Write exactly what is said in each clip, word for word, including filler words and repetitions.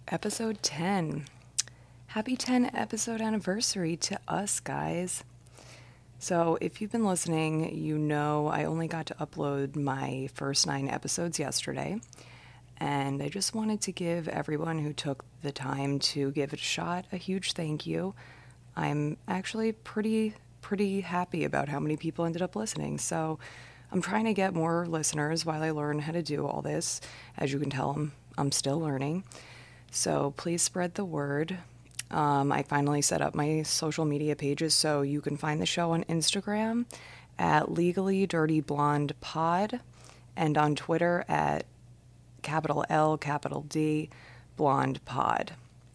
Episode ten. Happy ten episode anniversary to us, guys. So, if you've been listening, you know I only got to upload my first nine episodes yesterday. And I just wanted to give everyone who took the time to give it a shot a huge thank you. I'm actually pretty, pretty happy about how many people ended up listening. So, I'm trying to get more listeners while I learn how to do all this. As you can tell, I'm, I'm still learning. So please spread the word. Um, I finally set up my social media pages, so you can find the show on Instagram at Legally Dirty Blonde Pod and on Twitter at capital L, capital D, Blonde Pod.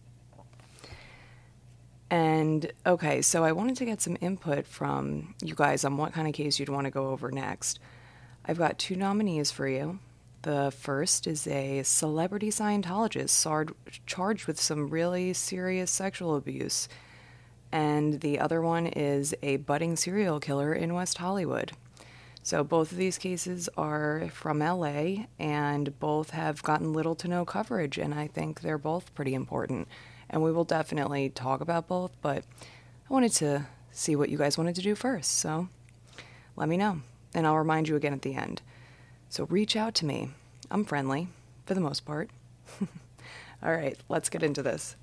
And okay, so I wanted to get some input from you guys on what kind of case you'd want to go over next. I've got two nominees for you. The first is a celebrity Scientologist sar- charged with some really serious sexual abuse. And the other one is a budding serial killer in West Hollywood. So both of these cases are from L A, and both have gotten little to no coverage, and I think they're both pretty important. And we will definitely talk about both, but I wanted to see what you guys wanted to do first, so let me know. And I'll remind you again at the end. So reach out to me. I'm friendly, for the most part. All right, let's get into this.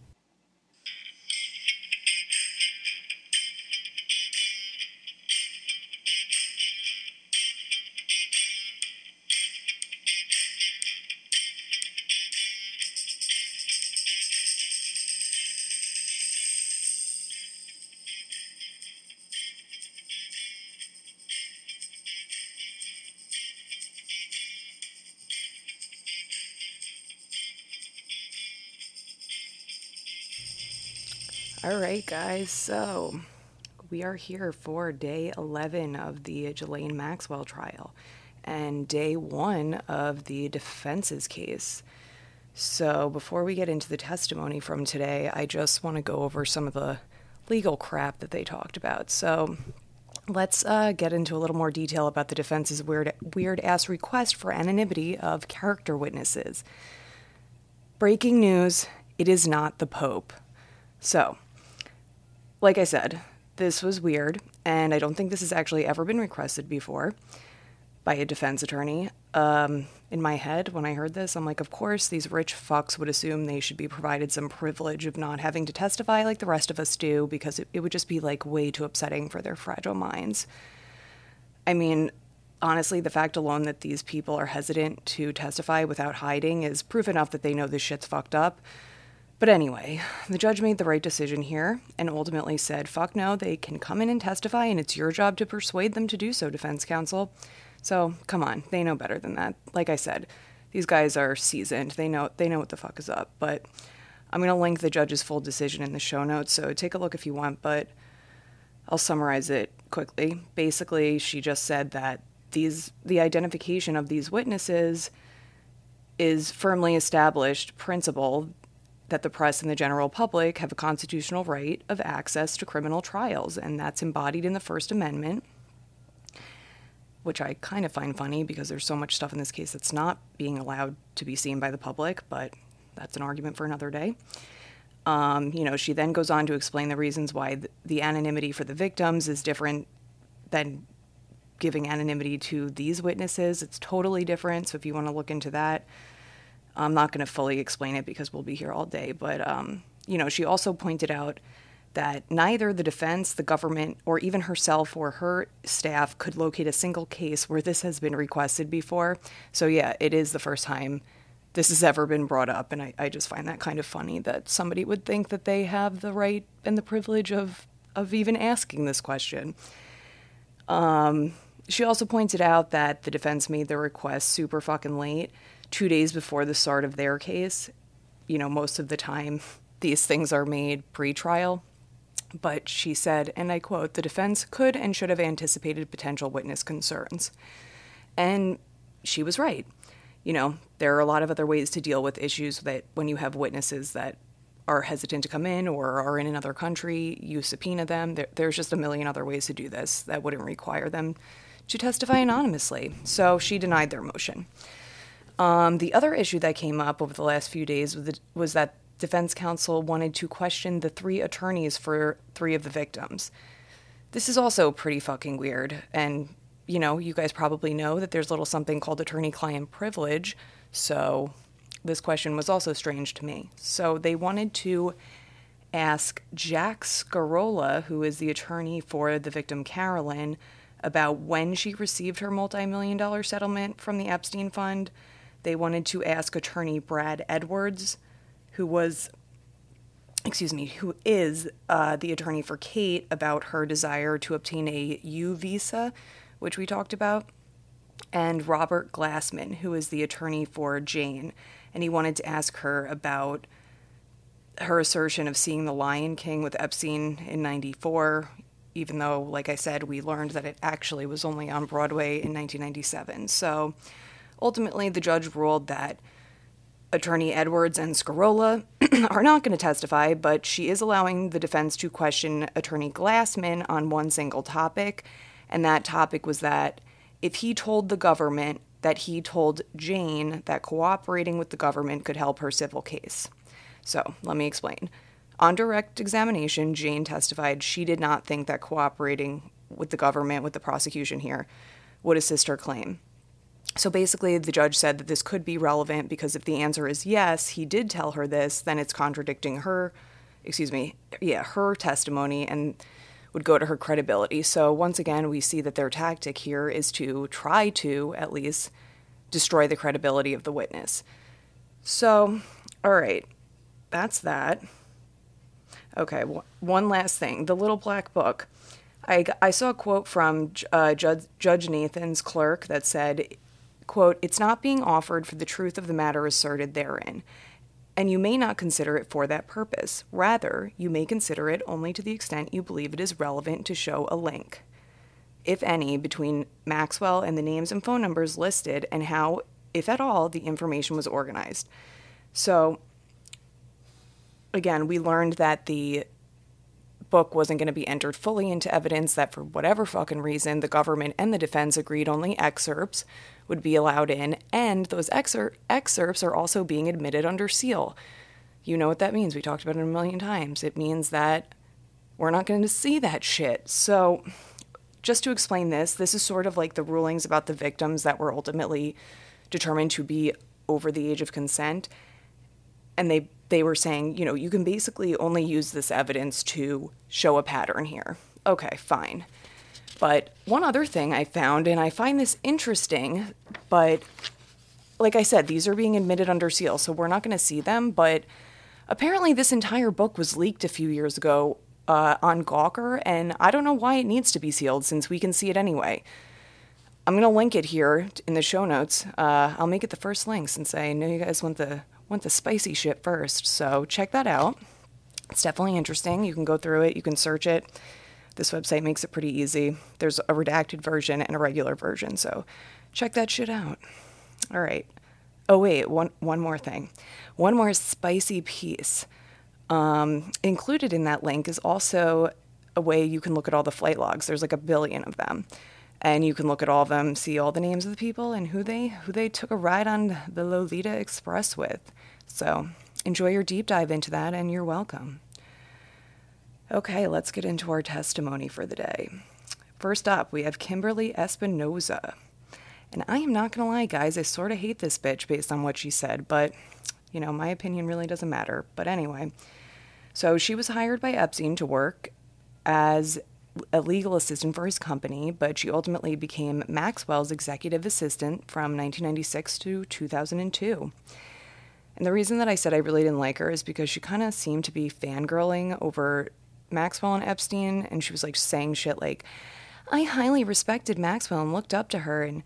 All right, guys, so we are here for day eleven of the Ghislaine Maxwell trial and day one of the defense's case. So before we get into the testimony from today, I just want to go over some of the legal crap that they talked about. So let's uh, get into a little more detail about the defense's weird, weird-ass request for anonymity of character witnesses. Breaking news, it is not the Pope. So, like I said, this was weird, and I don't think this has actually ever been requested before by a defense attorney. Um, in my head, when I heard this, I'm like, of course, these rich fucks would assume they should be provided some privilege of not having to testify like the rest of us do, because it, it would just be, like, way too upsetting for their fragile minds. I mean, honestly, the fact alone that these people are hesitant to testify without hiding is proof enough that they know this shit's fucked up. But anyway, the judge made the right decision here and ultimately said, fuck no, they can come in and testify, and it's your job to persuade them to do so, defense counsel. So, come on, they know better than that. Like I said, these guys are seasoned. They know they know what the fuck is up. But I'm going to link the judge's full decision in the show notes, so take a look if you want, but I'll summarize it quickly. Basically, she just said that these the identification of these witnesses is firmly established principle that the press and the general public have a constitutional right of access to criminal trials, and that's embodied in the First Amendment, which I kind of find funny because there's so much stuff in this case that's not being allowed to be seen by the public, but that's an argument for another day. Um, you know, she then goes on to explain the reasons why th- the anonymity for the victims is different than giving anonymity to these witnesses. It's totally different, so if you want to look into that, I'm not going to fully explain it because we'll be here all day, but, um, you know, she also pointed out that neither the defense, the government, or even herself or her staff could locate a single case where this has been requested before. So, yeah, it is the first time this has ever been brought up, and I, I just find that kind of funny that somebody would think that they have the right and the privilege of, of even asking this question. Um, she also pointed out that the defense made the request super fucking late, two days before the start of their case. You know, most of the time these things are made pre-trial. But she said, and I quote, the defense could and should have anticipated potential witness concerns. And she was right. You know, there are a lot of other ways to deal with issues that when you have witnesses that are hesitant to come in or are in another country, you subpoena them. There, there's just a million other ways to do this that wouldn't require them to testify anonymously. So she denied their motion. Um, the other issue that came up over the last few days was, the, was that defense counsel wanted to question the three attorneys for three of the victims. This is also pretty fucking weird. And, you know, you guys probably know that there's a little something called attorney-client privilege. So this question was also strange to me. So they wanted to ask Jack Scarola, who is the attorney for the victim Carolyn, about when she received her multi-million dollar settlement from the Epstein Fund. They wanted to ask attorney Brad Edwards, who was, excuse me, who is uh, the attorney for Kate, about her desire to obtain a U visa, which we talked about, and Robert Glassman, who is the attorney for Jane, and he wanted to ask her about her assertion of seeing The Lion King with Epstein in ninety-four, even though, like I said, we learned that it actually was only on Broadway in nineteen ninety-seven. So ultimately, the judge ruled that Attorney Edwards and Scarola are not going to testify, but she is allowing the defense to question Attorney Glassman on one single topic, and that topic was that if he told the government that he told Jane that cooperating with the government could help her civil case. So, let me explain. On direct examination, Jane testified she did not think that cooperating with the government, with the prosecution here, would assist her claim. So basically, the judge said that this could be relevant because if the answer is yes, he did tell her this, then it's contradicting her, excuse me, yeah, her testimony and would go to her credibility. So once again, we see that their tactic here is to try to, at least, destroy the credibility of the witness. So, all right, that's that. Okay, one last thing. The Little Black Book. I, I saw a quote from uh, Judge, Judge Nathan's clerk that said, quote, "It's not being offered for the truth of the matter asserted therein, and you may not consider it for that purpose. Rather, you may consider it only to the extent you believe it is relevant to show a link, if any, between Maxwell and the names and phone numbers listed and how, if at all, the information was organized." So, again, we learned that the book wasn't going to be entered fully into evidence, that for whatever fucking reason, the government and the defense agreed only excerpts would be allowed in, and those excer- excerpts are also being admitted under seal. You know what that means. We talked about it a million times. It means that we're not going to see that shit. So, just to explain this, this is sort of like the rulings about the victims that were ultimately determined to be over the age of consent, and they they were saying, you know, you can basically only use this evidence to show a pattern here. Okay, fine. But one other thing I found, and I find this interesting, but like I said, these are being admitted under seal, so we're not going to see them, but apparently this entire book was leaked a few years ago uh, on Gawker, and I don't know why it needs to be sealed since we can see it anyway. I'm going to link it here in the show notes. Uh, I'll make it the first link since I know you guys want the want the spicy shit first. So check that out. It's definitely interesting. You can go through it. You can search it. This website makes it pretty easy. There's a redacted version and a regular version. So check that shit out. All right. Oh, wait. One, one more thing. One more spicy piece. Um, included in that link is also a way you can look at all the flight logs. There's like a billion of them. And you can look at all of them, see all the names of the people and who they who they took a ride on the Lolita Express with. So enjoy your deep dive into that, and you're welcome. Okay, let's get into our testimony for the day. First up, we have Kimberly Espinoza. And I am not going to lie, guys, I sort of hate this bitch based on what she said, but, you know, my opinion really doesn't matter. But anyway, so she was hired by Epstein to work as a legal assistant for his company, but she ultimately became Maxwell's executive assistant from nineteen ninety-six to two thousand two. And the reason that I said I really didn't like her is because she kind of seemed to be fangirling over Maxwell and Epstein, and she was like saying shit like, "I highly respected Maxwell and looked up to her," and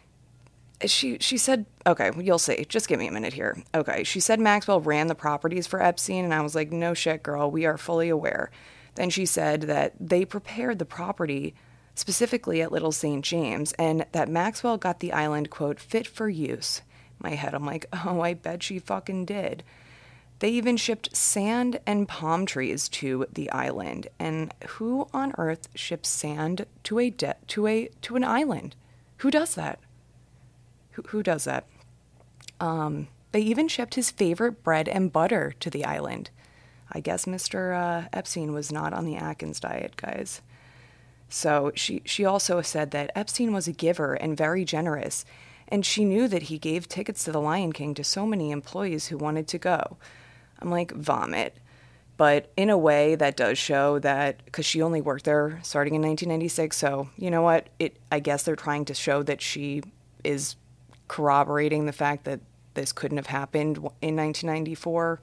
she she said, okay, you'll see, just give me a minute here. Okay, she said Maxwell ran the properties for Epstein, and I was like, no shit, girl, we are fully aware. Then she said that they prepared the property specifically at Little Saint James, and that Maxwell got the island, quote, fit for use. In my head, I'm like, oh, I bet she fucking did. They even shipped sand and palm trees to the island. And who on earth ships sand to a de- to a to an island? Who does that? Who who does that? Um, they even shipped his favorite bread and butter to the island. I guess Mister Uh, Epstein was not on the Atkins diet, guys. So she, she also said that Epstein was a giver and very generous, and she knew that he gave tickets to the Lion King to so many employees who wanted to go. I'm like, vomit. But in a way, that does show that, because she only worked there starting in nineteen ninety-six, so you know what? It I guess they're trying to show that she is corroborating the fact that this couldn't have happened in nineteen ninety-four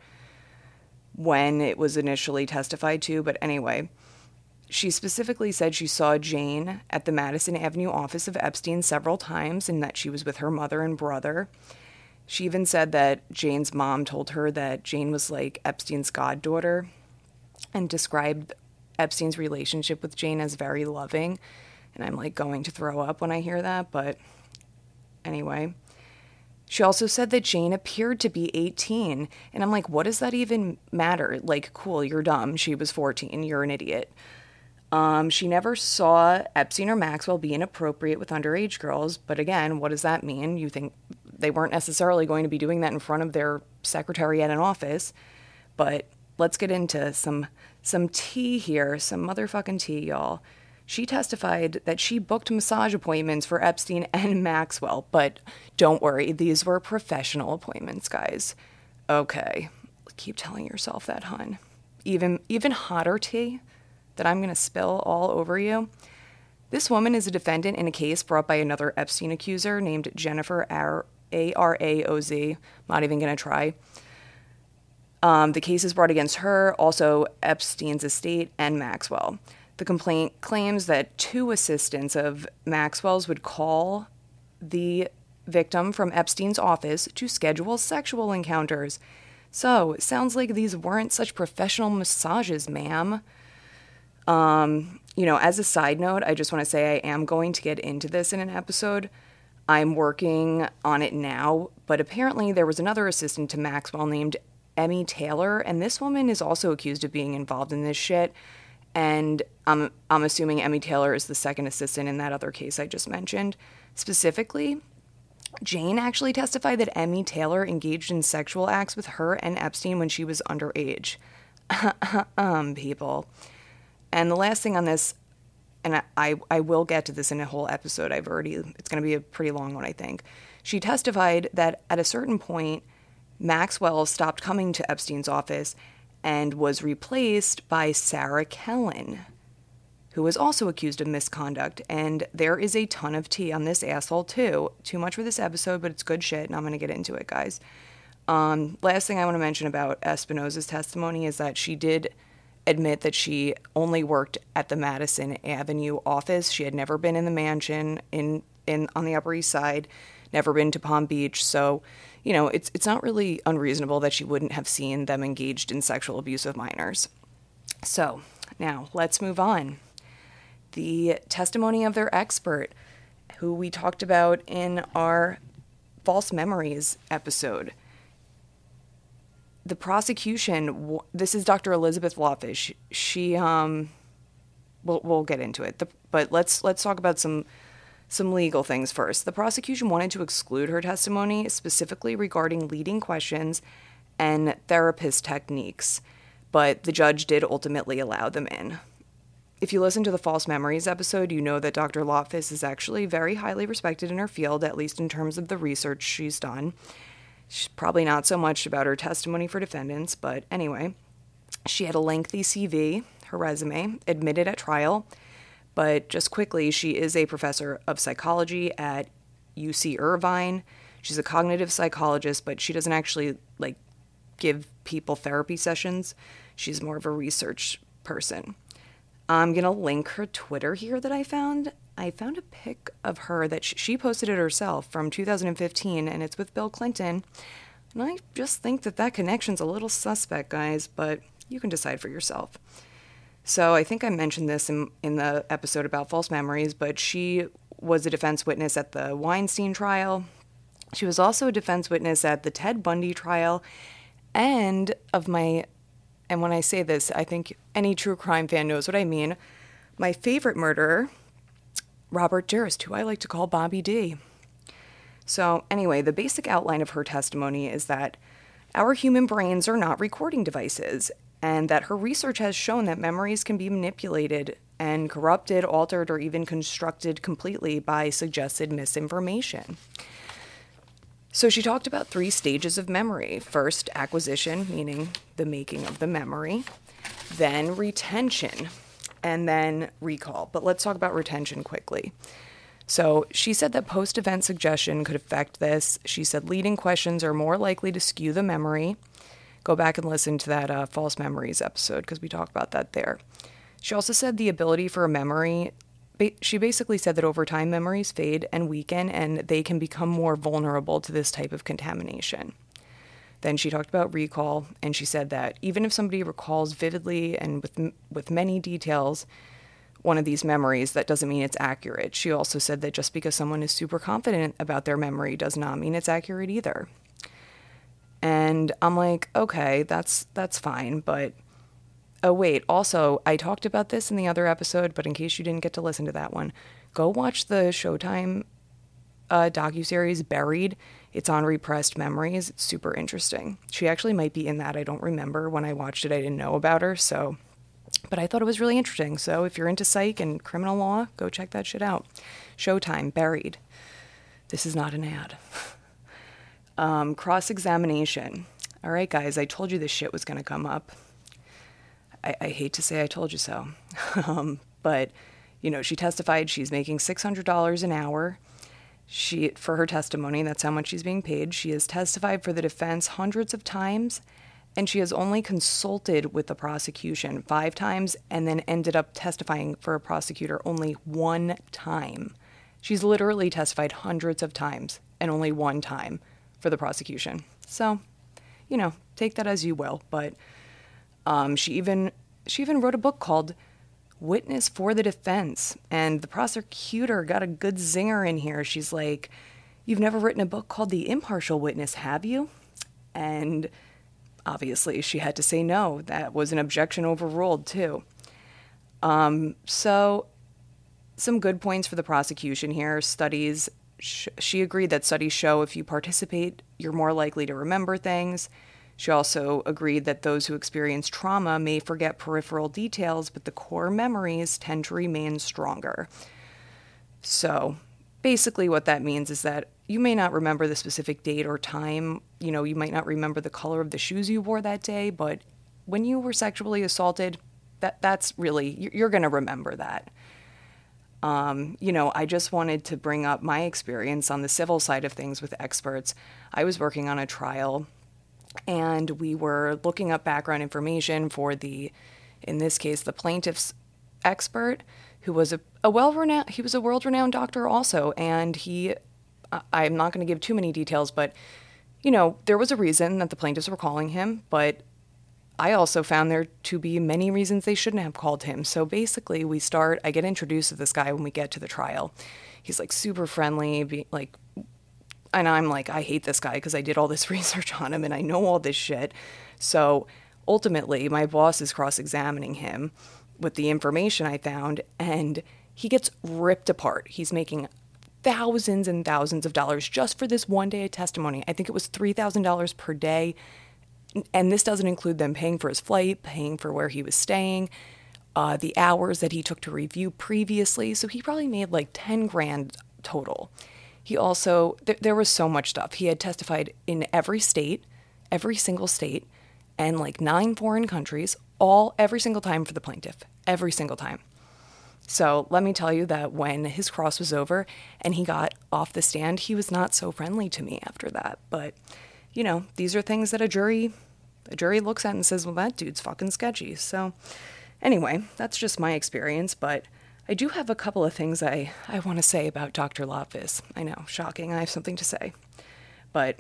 when it was initially testified to. But anyway, she specifically said she saw Jane at the Madison Avenue office of Epstein several times and that she was with her mother and brother. She even said that Jane's mom told her that Jane was like Epstein's goddaughter and described Epstein's relationship with Jane as very loving. And I'm like going to throw up when I hear that, but anyway. She also said that Jane appeared to be eighteen. And I'm like, what does that even matter? Like, cool, you're dumb. She was fourteen. You're an idiot. Um, she never saw Epstein or Maxwell be inappropriate with underage girls. But again, what does that mean? You think they weren't necessarily going to be doing that in front of their secretary at an office. But let's get into some some tea here, some motherfucking tea, y'all. She testified that she booked massage appointments for Epstein and Maxwell, but don't worry, these were professional appointments, guys. Okay, keep telling yourself that, hun. Even even hotter tea that I'm going to spill all over you. This woman is a defendant in a case brought by another Epstein accuser named Jennifer A R A O Z. Not even going to try. Um, the case is brought against her, also Epstein's estate, and Maxwell. The complaint claims that two assistants of Maxwell's would call the victim from Epstein's office to schedule sexual encounters. So, it sounds like these weren't such professional massages, ma'am. Um, you know, as a side note, I just want to say I am going to get into this in an episode. I'm working on it now, but apparently there was another assistant to Maxwell named Emmy Taylor, and this woman is also accused of being involved in this shit. And I'm, I'm assuming Emmy Taylor is the second assistant in that other case I just mentioned. Specifically, Jane actually testified that Emmy Taylor engaged in sexual acts with her and Epstein when she was underage. um, people. And the last thing on this, and I, I, I will get to this in a whole episode. I've already, it's going to be a pretty long one, I think. She testified that at a certain point, Maxwell stopped coming to Epstein's office and was replaced by Sarah Kellen, who was also accused of misconduct. And there is a ton of tea on this asshole, too. Too much for this episode, but it's good shit, and I'm going to get into it, guys. Um, last thing I want to mention about Espinosa's testimony is that she did admit that she only worked at the Madison Avenue office. She had never been in the mansion in, in on the Upper East Side, never been to Palm Beach. So, you know, it's it's not really unreasonable that she wouldn't have seen them engaged in sexual abuse of minors. So, now, let's move on. The testimony of their expert, who we talked about in our false memories episode. The prosecution, this is Doctor Elizabeth Lawfish. She, um, we'll, we'll get into it. The, but let's let's talk about some some legal things first. The prosecution wanted to exclude her testimony, specifically regarding leading questions and therapist techniques, but the judge did ultimately allow them in. If you listen to the False Memories episode, you know that Doctor Lawfish is actually very highly respected in her field, at least in terms of the research she's done. She's probably not so much about her testimony for defendants, but anyway, she had a lengthy C V, her resume, admitted at trial, but just quickly, she is a professor of psychology at U C Irvine. She's a cognitive psychologist, but she doesn't actually, like, give people therapy sessions. She's more of a research person. I'm going to link her Twitter here that I found. I found a pic of her that she posted it herself from two thousand fifteen, and it's with Bill Clinton. And I just think that that connection's a little suspect, guys, but you can decide for yourself. So I think I mentioned this in, in the episode about false memories, but she was a defense witness at the Weinstein trial. She was also a defense witness at the Ted Bundy trial, and of my, and when I say this, I think any true crime fan knows what I mean, my favorite murderer, Robert Durst, who I like to call Bobby D. So anyway, the basic outline of her testimony is that our human brains are not recording devices, and that her research has shown that memories can be manipulated and corrupted, altered, or even constructed completely by suggested misinformation. So she talked about three stages of memory. First, acquisition, meaning the making of the memory, then retention, and then recall. But let's talk about retention quickly. So she said that post-event suggestion could affect this. She said leading questions are more likely to skew the memory. Go back and listen to that uh, false memories episode because we talk about that there. She also said the ability for a memory, she basically said that over time memories fade and weaken and they can become more vulnerable to this type of contamination. Then she talked about recall, and she said that even if somebody recalls vividly and with with many details one of these memories, that doesn't mean it's accurate. She also said that just because someone is super confident about their memory does not mean it's accurate either. And I'm like, okay, that's that's fine, but oh wait, also, I talked about this in the other episode, but in case you didn't get to listen to that one, go watch the Showtime uh, docuseries Buried. It's on repressed memories. It's super interesting. She actually might be in that. I don't remember. When I watched it, I didn't know about her, so... But I thought it was really interesting. So if you're into psych and criminal law, go check that shit out. Showtime, Buried. This is not an ad. um, cross-examination. All right, guys, I told you this shit was going to come up. I, I hate to say I told you so. um, but, you know, she testified she's making six hundred dollars an hour. She, for her testimony, that's how much she's being paid. She has testified for the defense hundreds of times, and she has only consulted with the prosecution five times and then ended up testifying for a prosecutor only one time. She's literally testified hundreds of times and only one time for the prosecution. So, you know, take that as you will. But um, she even she even wrote a book called Witness for the Defense, and the prosecutor got a good zinger in here. She's like, "You've never written a book called The Impartial Witness, have you?" And obviously she had to say no. That was an objection overruled too. Um, so some good points for the prosecution here. Studies, sh- she agreed that studies show if you participate, you're more likely to remember things. She also agreed that those who experience trauma may forget peripheral details, but the core memories tend to remain stronger. So basically what that means is that you may not remember the specific date or time. You know, you might not remember the color of the shoes you wore that day, but when you were sexually assaulted, that that's really, you're going to remember that. Um, you know, I just wanted to bring up my experience on the civil side of things with experts. I was working on a trial, and we were looking up background information for the, in this case, the plaintiff's expert, who was a, a well-renowned, he was a world-renowned doctor also, and he, I'm not going to give too many details, but, you know, there was a reason that the plaintiffs were calling him, but I also found there to be many reasons they shouldn't have called him. So basically, we start, I get introduced to this guy when we get to the trial. He's, like, super friendly, be, like, and I'm like, I hate this guy because I did all this research on him and I know all this shit. So ultimately, my boss is cross-examining him with the information I found, and he gets ripped apart. He's making thousands and thousands of dollars just for this one day of testimony. I think it was three thousand dollars per day. And this doesn't include them paying for his flight, paying for where he was staying, uh, the hours that he took to review previously. So he probably made like ten grand total. He also, th- there was so much stuff. He had testified in every state, every single state, and like nine foreign countries, all every single time for the plaintiff, every single time. So let me tell you that when his cross was over and he got off the stand, he was not so friendly to me after that. But, you know, these are things that a jury, a jury looks at and says, well, that dude's fucking sketchy. So anyway, that's just my experience, but I do have a couple of things I, I want to say about Doctor Loftus. I know, shocking. I have something to say. But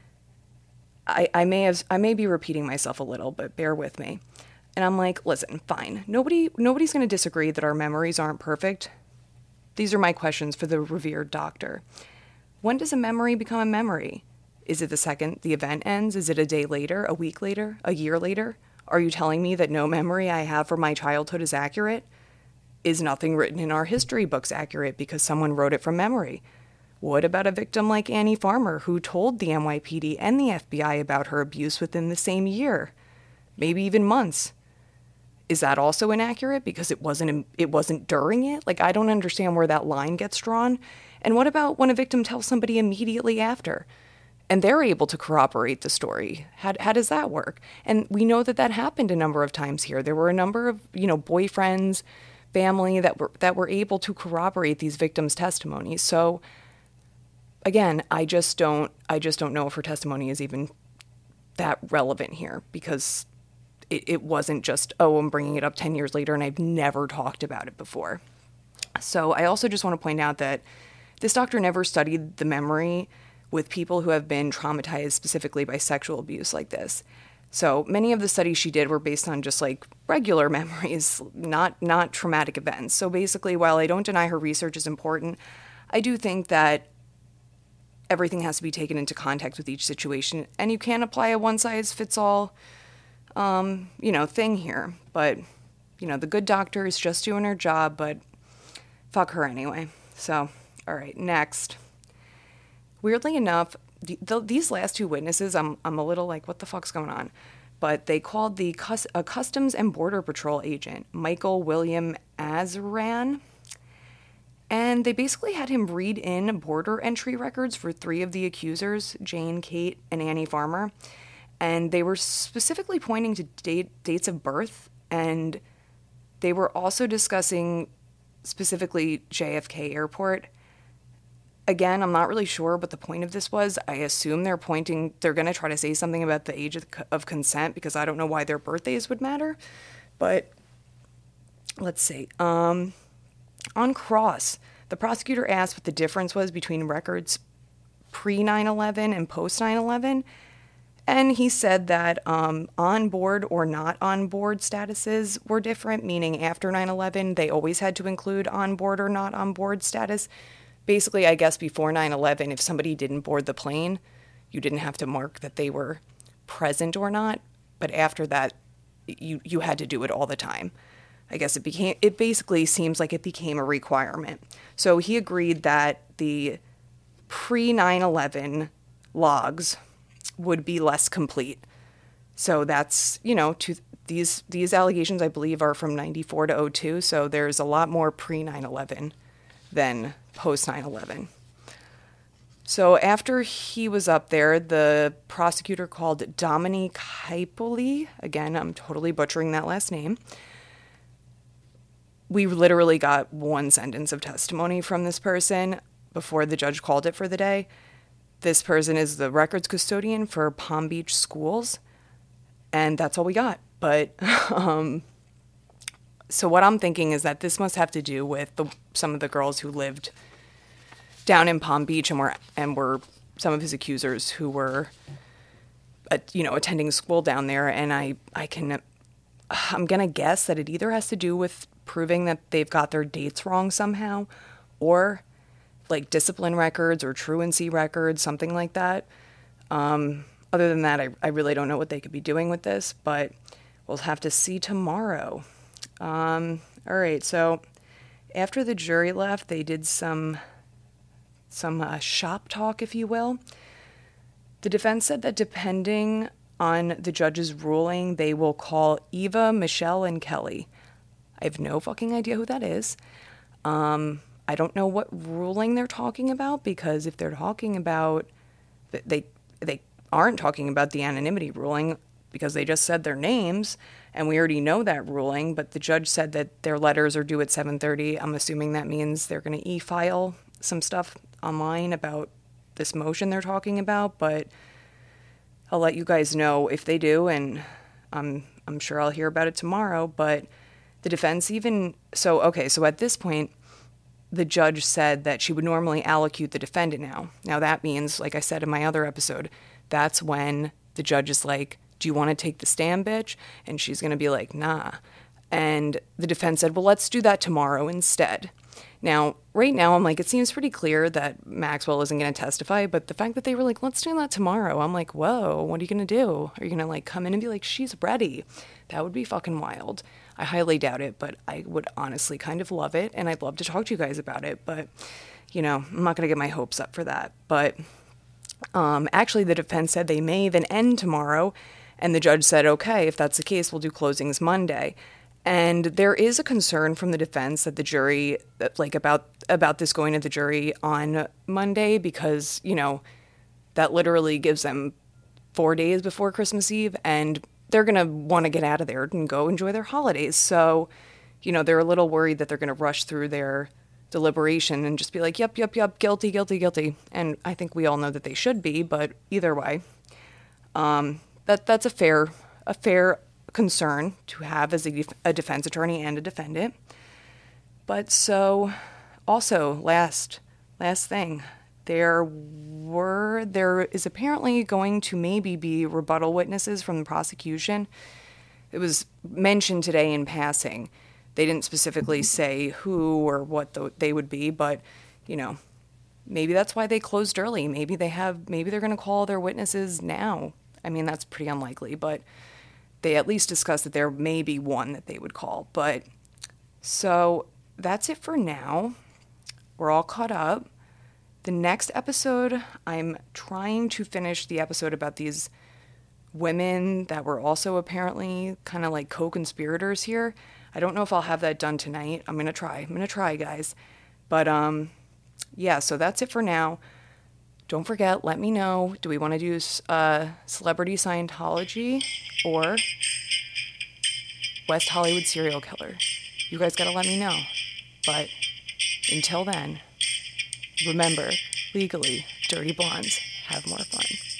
I, I may have I may be repeating myself a little, but bear with me. And I'm like, listen, fine. Nobody nobody's going to disagree that our memories aren't perfect. These are my questions for the revered doctor. When does a memory become a memory? Is it the second the event ends? Is it a day later, a week later, a year later? Are you telling me that no memory I have from my childhood is accurate? Is nothing written in our history books accurate because someone wrote it from memory? What about a victim like Annie Farmer, who told the N Y P D and the F B I about her abuse within the same year, maybe even months? Is that also inaccurate because it wasn't it wasn't during it? Like, I don't understand where that line gets drawn. And what about when a victim tells somebody immediately after and they're able to corroborate the story? How, how does that work? And we know that that happened a number of times here. There were a number of, you know, boyfriends, family that were that were able to corroborate these victims' testimonies. So again, I just don't I just don't know if her testimony is even that relevant here, because it, it wasn't just, oh, I'm bringing it up ten years later and I've never talked about it before. So I also just want to point out that this doctor never studied the memory with people who have been traumatized specifically by sexual abuse like this. So many of the studies she did were based on just like regular memories, not not traumatic events. So basically, while I don't deny her research is important, I do think that everything has to be taken into context with each situation, and you can't apply a one-size-fits-all, um, you know, thing here. But, you know, the good doctor is just doing her job, but fuck her anyway. So, all right, next. Weirdly enough, the, the, these last two witnesses, I'm I'm a little like, what the fuck's going on? But they called the cus- a Customs and Border Patrol agent, Michael William Azran, and they basically had him read in border entry records for three of the accusers, Jane, Kate, and Annie Farmer. And they were specifically pointing to date, dates of birth, and they were also discussing specifically J F K Airport. Again, I'm not really sure what the point of this was. I assume they're pointing, they're going to try to say something about the age of, of consent, because I don't know why their birthdays would matter. But let's see. Um, on cross, the prosecutor asked what the difference was between records pre nine eleven and post nine eleven. And he said that um, on board or not on board statuses were different, meaning after nine eleven, they always had to include on board or not on board status. Basically, I guess before nine eleven, if somebody didn't board the plane, you didn't have to mark that they were present or not. But after that, you, you had to do it all the time. I guess it became, it basically seems like it became a requirement. So he agreed that the pre nine eleven logs would be less complete. So that's, you know, to, these these allegations, I believe, are from ninety-four to oh two. So there's a lot more pre nine eleven than post nine eleven. So after he was up there, the prosecutor called Dominique Hypoli. Again, I'm totally butchering that last name. We literally got one sentence of testimony from this person before the judge called it for the day. This person is the records custodian for Palm Beach schools, and that's all we got. But um, so what I'm thinking is that this must have to do with the, some of the girls who lived down in Palm Beach and were and were some of his accusers who were, uh, you know, attending school down there. And I, I can, I'm gonna guess that it either has to do with proving that they've got their dates wrong somehow, or like discipline records or truancy records, something like that. Um, other than that, I, I really don't know what they could be doing with this, but we'll have to see tomorrow. Um, all right, so after the jury left, they did some some uh, shop talk, if you will. The defense said that depending on the judge's ruling, they will call Eva, Michelle, and Kelly. I have no fucking idea who that is. Um, I don't know what ruling they're talking about, because if they're talking about, they they aren't talking about the anonymity ruling, because they just said their names, and we already know that ruling, but the judge said that their letters are due at seven thirty. I'm assuming that means they're going to e-file some stuff online about this motion they're talking about, but I'll let you guys know if they do, and I'm I'm sure I'll hear about it tomorrow. But the defense even, so, okay, so at this point, the judge said that she would normally allocute the defendant now. Now that means, like I said in my other episode, that's when the judge is like, do you want to take the stand, bitch? And she's going to be like, nah. And the defense said, well, let's do that tomorrow instead. Now, right now, I'm like, it seems pretty clear that Maxwell isn't going to testify, but the fact that they were like, let's do that tomorrow, I'm like, whoa, what are you going to do? Are you going to, like, come in and be like, she's ready? That would be fucking wild. I highly doubt it, but I would honestly kind of love it, and I'd love to talk to you guys about it. But you know, I'm not going to get my hopes up for that. But um, actually, the defense said they may even end tomorrow. And the judge said, okay, if that's the case, we'll do closings Monday. And there is a concern from the defense that the jury, like about about this going to the jury on Monday, because, you know, that literally gives them four days before Christmas Eve, and they're going to want to get out of there and go enjoy their holidays. So, you know, they're a little worried that they're going to rush through their deliberation and just be like, yep, yep, yep, guilty, guilty, guilty. And I think we all know that they should be, but either way, um, that that's a fair a fair concern to have as a, def- a defense attorney and a defendant. But so, also, last last thing, there were there is apparently going to maybe be rebuttal witnesses from the prosecution. It was mentioned today in passing. They didn't specifically say who or what the, they would be, but, you know, maybe that's why they closed early. Maybe they have maybe they're going to call their witnesses now. I mean, that's pretty unlikely, but they at least discussed that there may be one that they would call. But so that's it for now. We're all caught up. The next episode, I'm trying to finish the episode about these women that were also apparently kind of like co-conspirators here. I don't know if I'll have that done tonight. I'm going to try. I'm going to try, guys. But um, yeah, so that's it for now. Don't forget, let me know. Do we want to do uh, Celebrity Scientology or West Hollywood Serial Killer? You guys got to let me know. But until then, remember, legally, dirty blondes have more fun.